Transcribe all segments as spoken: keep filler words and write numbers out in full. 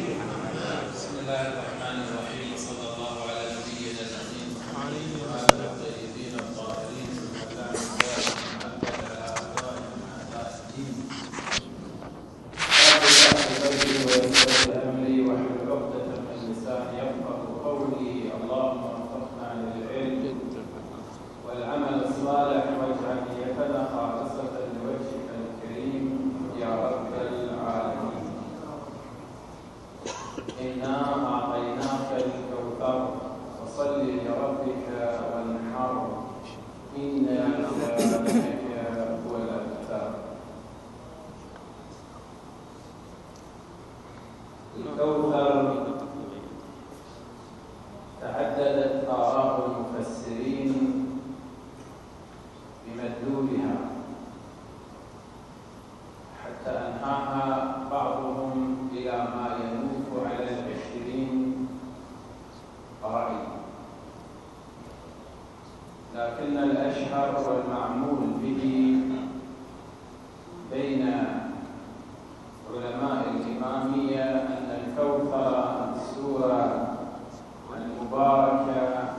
بسم الله الرحمن الرحيم، وصلى الله على نبينا الأمين محمد وآله الطيبين الطاهرين والسلام على أعدائهم أعداء الدين. ويسر أمري واحلل عقدة من لساني يفقهوا قولي. اللهم وفقنا للعلم والعمل الصالح واجعل نيتنا خالصة لوجهك الكريم يا رب العالمين. إنا أعطيناك الكوثر فصل لربك وانحر إن شانئك هو الأبتر. الكوثر تعددت آراء المفسرين بمدلولها حتى أنهاها بعضهم إلى ما ينوف على العشرين رأي، لكن الأشهر والمعمول به بين علماء الإمامية أن الكوثر السورة المباركة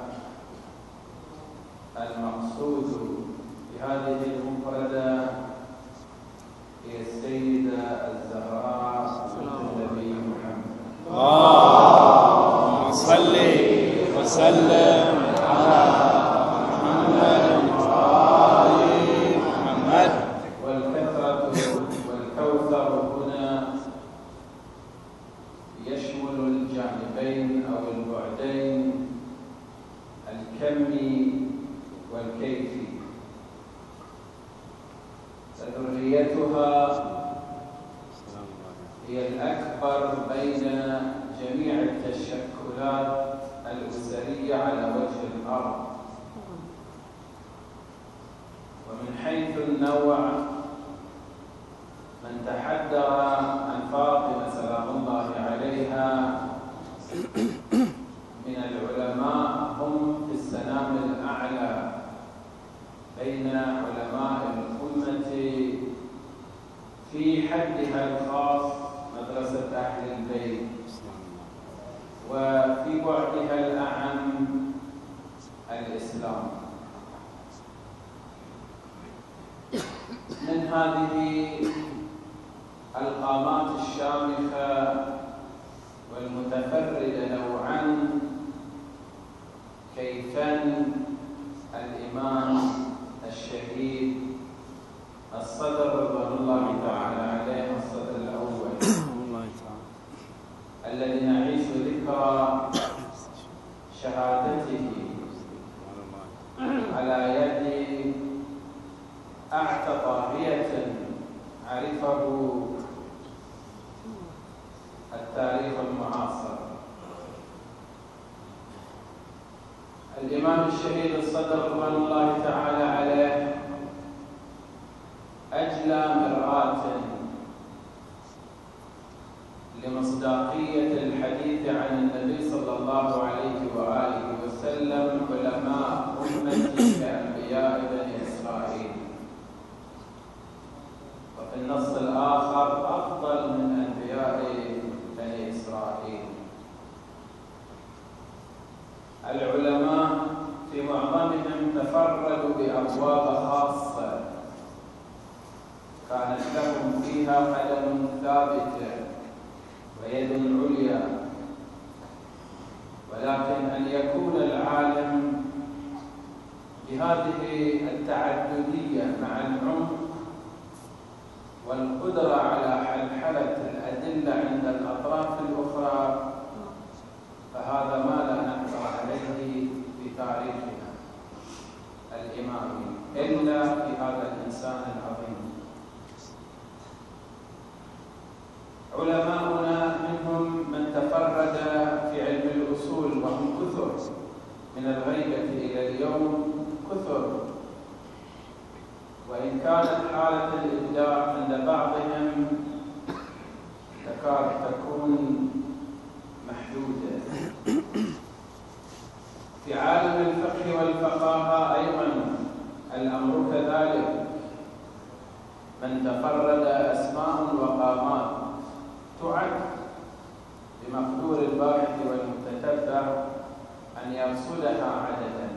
المقصود بهذه المفردة هي السيدة الزهراء النبي محمد. اللهم صل وسلم على محمد وآل محمد. والكثرة والكوثر هنا يشمل الجانبين أو البعدين الكمي والكيفي. ذريتها هي الأكبر بين جميع التشكلات الأسرية على وجه الأرض، ومن حيث النوع من تحدر عن فاطمة سلام الله عليها من العلماء هم في السنام الأعلى بين علماء الأمة في حدها الخاص مدرسة أهل البيت، وفي بعدها الأعم الإسلام. من هذه القامات الشامخة والمتفردة نوعا كيفن الإمام الشهيد الصدر رضوان الله تعالى عليه، الصدر الأول الذي نعيش ذكرى شهادته على يد أعتى طاغية عرفه التاريخ المعاصر. الإمام الشهيد الصدر رضوان الله تعالى عليه أجلى مرآة لمصداقية الحديث عن النبي صلى الله عليه وآله وسلم علماء أمتي كأنبياء بني إسرائيل، وفي النص الآخر أفضل من أنبياء بني إسرائيل. العلماء في معظمهم تفردوا بأبواب خاصة كانت لهم فيها قدم ثابتة ويد عليا، ولكن أن يكون العالم بهذه التعددية مع العمق والقدرة على حلحلة الأدلة عند الأطراف الأخرى، فهذا ما لا نقدر عليه في تاريخنا الإمامي إلا في هذا الإنسان العظيم. علماؤنا منهم من تفرد في علم الأصول وهم كثر، من الغيبة إلى اليوم كثر، وإن كانت حالة الإبداع عند بعضهم تكاد تكون محدودة. في عالم الفقه والفقاهة أيضا الأمر كذلك، من تفرد أسماء وقامات تعد بمقدور الباحث والمتتبع أن يرصدها عددا.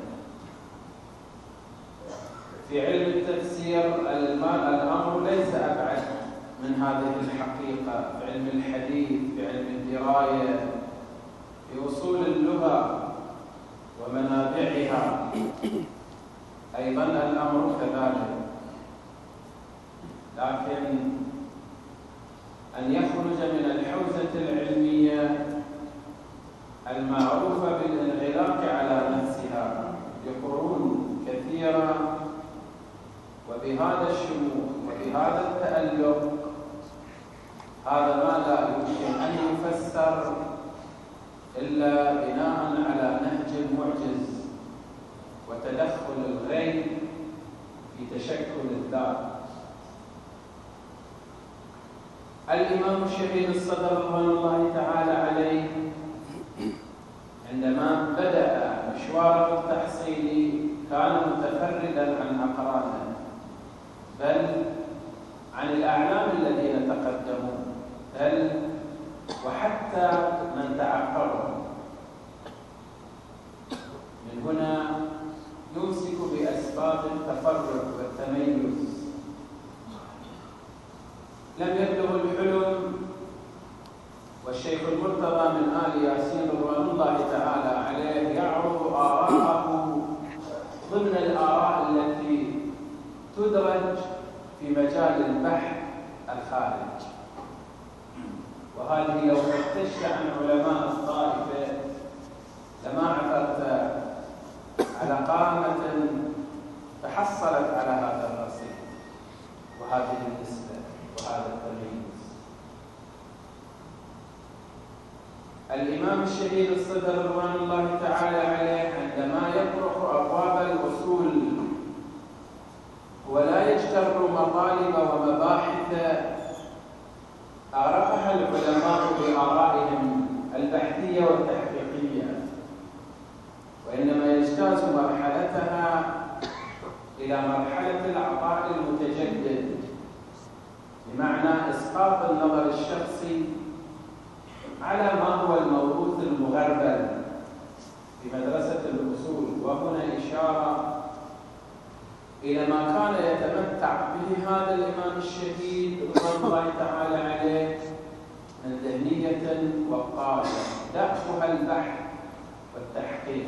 في علم التفسير الأمر ليس أبعد من هذه الحقيقة. في علم الحديث، في علم الدراية، في أصول اللغة ومنابعها أيضا الأمر كذلك. لكن أن يخرج من الحوزة العلمية المعروفة بالانغلاق على نفسها بقرون كثيرة وبهذا الشمول وبهذا التألق، هذا ما لا يمكن أن يفسر إلا بناء على نهج المعجز وتدخل الغيب في تشكل الذات. الإمام الشهيد الصدر رضوان الله تعالى عليه عندما بدأ مشواره التحصيلي كان متفردا عن أقرانه، بل عن الأعلام الذين تقدموا، بل وحتى من تعقبهم. من هنا يمسك بأسباب التفرد والتميز. لم يبلغ الحلم والشيخ المرتضى من آل ياسين رضوان الله تعالى عليه يعرض آراءه ضمن الآراء التي تدرج في مجال البحث الخارج. وهذه لو فتشت عن علماء الطائفة لما عثرت على قامة تحصلت على هذا الرصيد وهذه النسبة وهذا التمييز. الإمام الشهيد الصدر رضوان الله تعالى عليه عندما يطرق أبواب الأصول ولا يجتر مطالب ومباحث عرفها العلماء بآرائهم البحثية والتحقيقية، وإنما يجتاز مرحلتها إلى مرحلة العطاء المتجدد، بمعنى إسقاط النظر الشخصي على ما هو الموروث المغربل في مدرسة الأصول. وهنا إشارة إلى ما كان يتمتع به هذا الإمام الشهيد رضوان الله تعالى عليه من ذهنية وقالة دأبها البحث والتحقيق.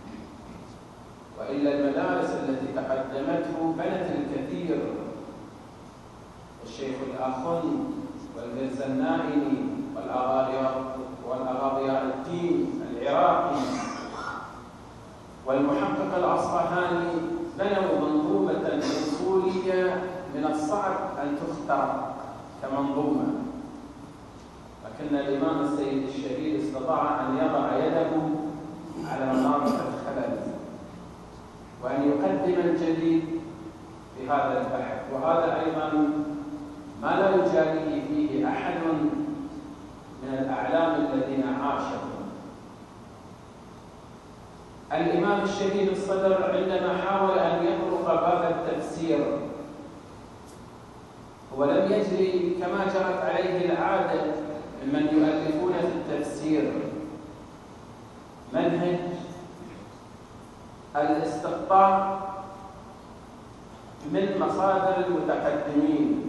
وإلا المدارس التي تقدمته بنت الكثير، الشيخ الآخن والمرزا النائني والأغاضياء الدين العراقي والمحقق الأصفهاني بنوا منظومة أصولية من الصعب أن تخترق كمنظومة، لكن الإمام السيد الشهيد استطاع أن يضع يده على مناطق الخلل وأن يقدم الجديد في هذا البحث. وهذا أيضا ما لا يجاريه فيه أحد من الأعلام الذين عاشوا. الإمام الشهيد الصدر عندما حاول أن يطرق باب التفسير ولم يجري كما جرت عليه العادة ممن يؤلفون في التفسير منهج الاستقطاع من مصادر المتقدمين،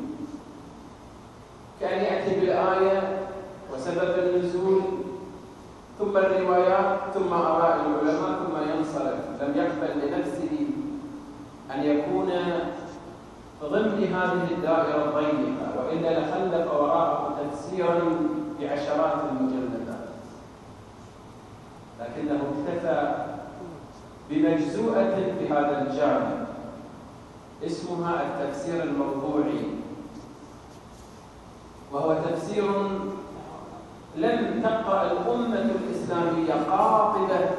كأن يأتي بالآية وسبب النزول ثم الروايات ثم آراء العلماء ثم ينصرف. لم يقبل لنفسه أن يكون ضمن هذه الدائرة الضيقة، وإلا لخلق وراءه تفسيرا بعشرات المجلدات، لكنه اكتفى بمجزوءة في هذا الجانب اسمها التفسير الموضوعي، وهو تفسير لم تقرأ الأمة الإسلامية قاطبة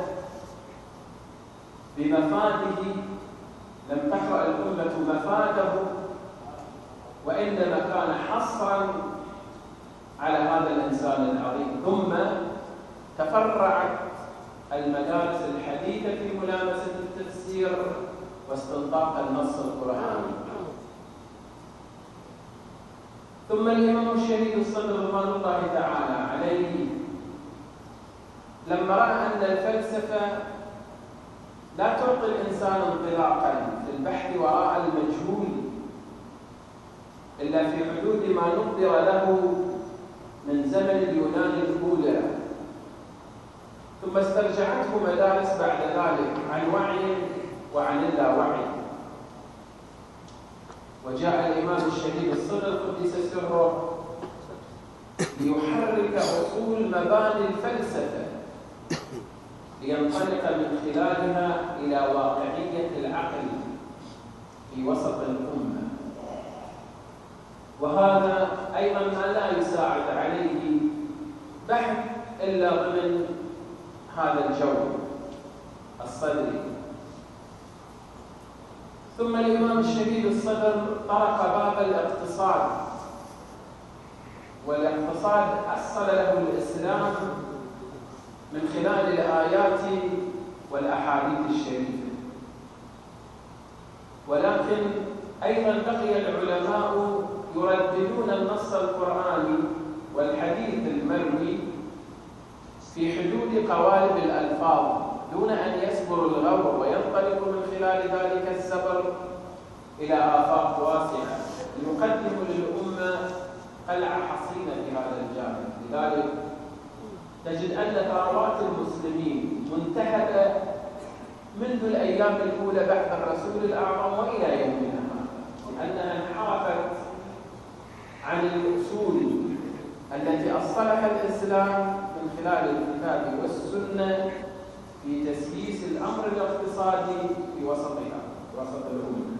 بمفاده، لم تقرأ الأمة مفاده، وإنما كان حصرا على هذا الإنسان العظيم. ثم تفرعت المدارس الحديثة في ملامسة التفسير واستنطاق النص القرآني. ثم الإمام الشهيد الصدر رضوان الله تعالى عليه لما رأى أن الفلسفة لا تعطي الإنسان انطلاقا في البحث وراء المجهول إلا في حدود ما نقدر له من زمن اليونان الأولى، ثم استرجعته مدارس بعد ذلك عن وعي وعن اللاوعي، وجاء الإمام الشهيد الصدر قدس سره ليحرك أصول مباني الفلسفة لينطلق من خلالها إلى واقعية العقل في وسط الأمة. وهذا أيضا ما لا يساعد عليه بحث إلا ضمن هذا الجو الصدري. ثم الإمام الشهيد الصدر طرق باب الاقتصاد، والاقتصاد أصل له الإسلام من خلال الآيات والأحاديث الشريفة، ولكن أيضا بقي العلماء يرددون النص القرآني والحديث المروي في حدود قوالب الألفاظ دون أن يسبروا الغور وينطلقوا من خلال ذلك السبر إلى آفاق واسعة ليقدموا للأمة قلعة حصينة في هذا الجانب. لذلك تجد أن ثروات المسلمين منتهبة منذ الأيام الأولى بعد الرسول الأعظم وإلى يومنا هذا، لأنها انحرفت عن الأصول التي أصلها الإسلام من خلال الكتاب والسنة في تسييس الأمر الاقتصادي في وسطها وسط الأمة.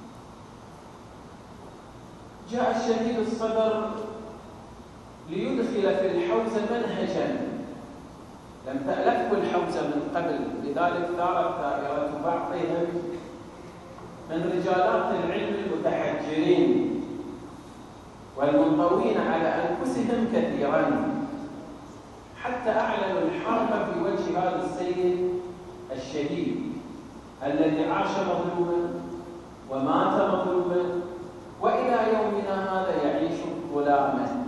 جاء الشهيد الصدر ليدخل في الحوزة منهجا لم تألفه الحوزة من قبل، لذلك ثارت ثائرة بعضهم من رجالات العلم المتحجرين والمنطوين على أنفسهم كثيرا حتى أعلنوا الحرب في وجه هذا السيد الشهيد الذي عاش مظلوما ومات مظلوما وإلى يومنا هذا يعيش غلاما.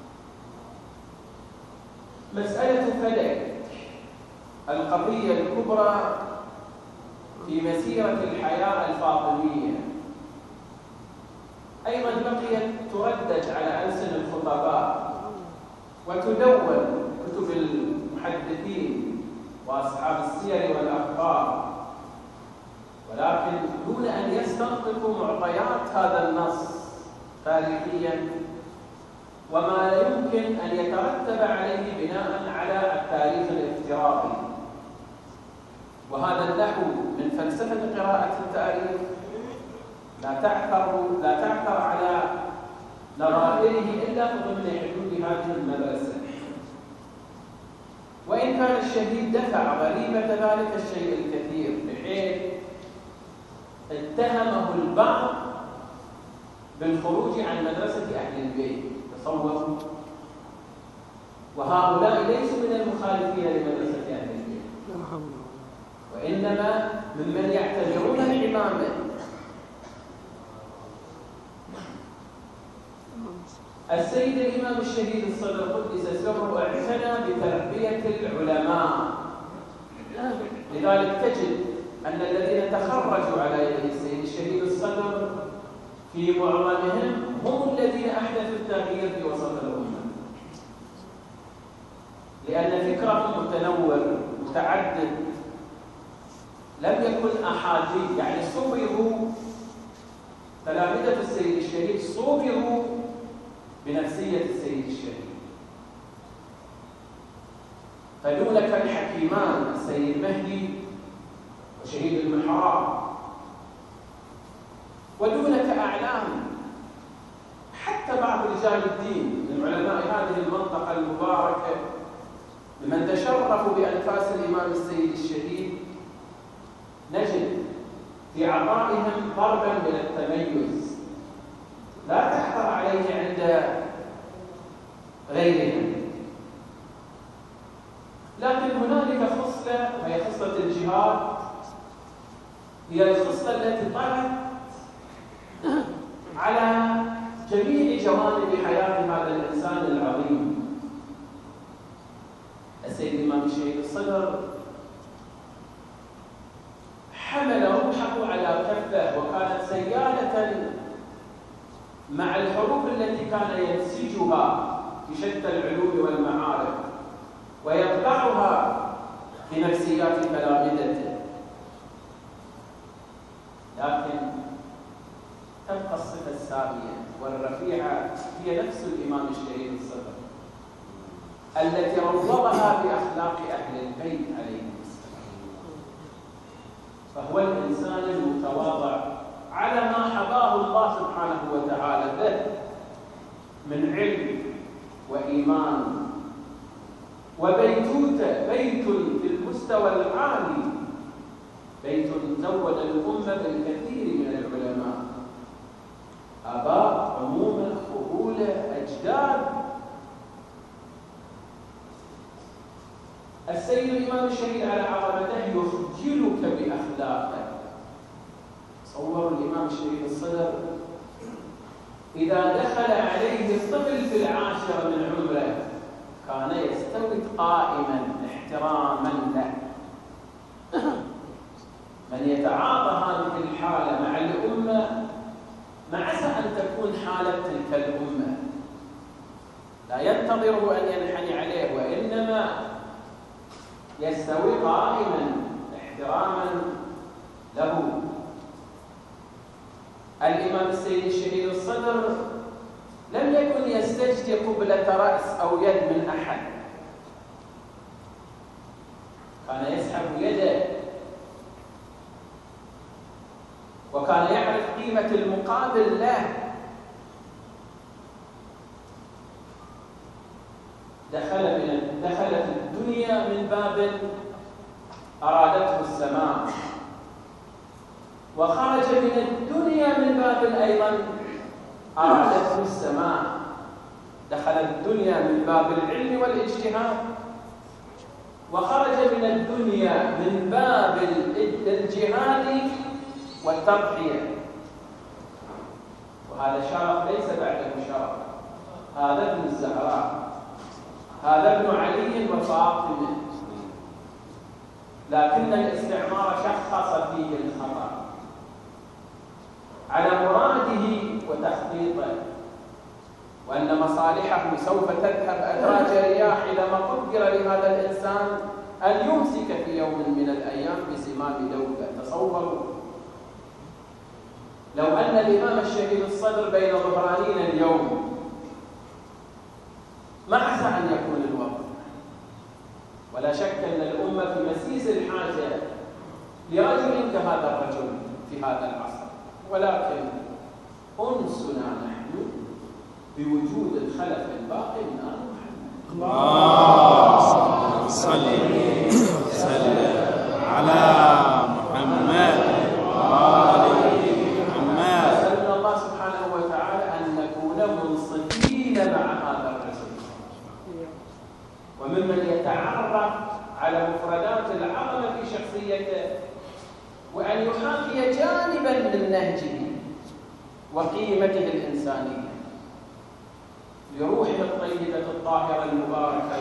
مسألة فلك القضية الكبرى في مسيرة الحياة الفاطمية أيضا بقيت تردد على ألسن الخطباء وتدون كتب المحدثين وأصحاب السير والأخبار، ولكن دون أن يستنطقوا معطيات هذا النص تاريخيا وما يمكن أن يترتب عليه بناء على التاريخ الافتراضي. وهذا النحو من فلسفة قراءة التاريخ لا تعثر لا تعثر على نظائره إلا ضمن حدود هذه المدرسة. وإن كان الشهيد دفع ضريبة ذلك الشيء الكثير بحيث اتهمه البعض بالخروج عن مدرسة أهل البيت. تصوروا، وهؤلاء ليسوا من المخالفين لمدرسة أهل البيت، وإنما ممن يعتبرون الإمامة. السيد الإمام الشهيد الصدر قدس سره اعتنى بتربية العلماء، لذلك تجد أن الذين تخرجوا على يد السيد الشهيد الصدر في معظمهم هم الذين أحدثوا التغيير في وسط الأمة، لأن فكرهم متنوع متعدد لم يكن أحادي، يعني صبغوا تلامذة السيد الشهيد صبغوا بنفسية السيد الشهيد. فدونك الحكيمان السيد مهدي وشهيد المحراب، ودونك أعلام حتى بعض رجال الدين من علماء هذه المنطقة المباركة لمن تشرفوا بأنفاس الإمام السيد الشهيد، نجد في عطائهم ضربا من التميز لا تحضر عليه عند غيرهم. لكن هنالك خصلة وهي خصلة الجهاد، هي الخصلة التي طغت على جميع جوانب حياة هذا الإنسان العظيم. السيد الإمام الشهيد الصدر حمل روحه على كفه، وكانت سيالة مع الحروف التي كان ينسجها في شتى العلوم والمعارف ويطبعها في نفسيات تلامذته. لكن تبقى الصفة السامية والرفيعة هي نفس الإمام الشهيد الصدر التي روضها بأخلاق أهل البيت عليهم السلام. فهو الإنسان المتواضع على ما حباه الله سبحانه وتعالى به من علم وإيمان وبيتوته، بيت في المستوى العالي، بيت زود الأمة بالكثير من العلماء، آباء، عمومة، خبولة، أجداد. السيد الإمام الشهيد على عظمته يخجلك بأخلاقه. تصوروا الإمام الشهيد الصدر إذا دخل عليه الطفل في العاشرة من عمره كان يستوي قائما احتراما له. من يتعاطى هذه الحالة مع الأمة ما عسى أن تكون حالة تلك الأمة، لا ينتظره أن ينحني عليه، وإنما يستوي قائما احتراما له. الإمام السيد الشهيد الصدر لم يكن يستجدي قبلة رأس أو يد من أحد، كان يسحب يده، وكان يعرف قيمة المقابل له. دخل من دخلت الدنيا من باب أرادته السماء، وخرج من الدنيا من باب أيضا أرادته السماء. دخل الدنيا من باب العلم والاجتهاد، وخرج من الدنيا من باب الجهاد والتضحية. وهذا شرف ليس بعده شرف، هذا ابن الزهراء، هذا ابن علي وفاطمة، لكن الاستعمار شخص فيه الخطأ على مراده وتخطيطه، وأن مصالحه سوف تذهب أدراج رياح إذا ما قدر لهذا الإنسان أن يمسك في يوم من الأيام بزمام دولة. تصوروا لو أن الإمام الشهيد الصدر بين ظهرانينا اليوم، ما عسى أن يكون الوضع. ولا شك أن الأمة في مسيس الحاجة لرجل كهذا الرجل في هذا العصر، ولكن أنسنا نحن بوجود الخلف الباقي من آل محمد. اللهم صل وسلم على محمد وآل محمد. أسألنا الله سبحانه وتعالى أن نكون منصفين مع هذا الرجل، وممن يتعرف على مفردات العظمة في شخصيته، وأن يحاكي جانبا من نهجه وقيمته الإنسانية لروحه الطيبة الطاهرة المباركة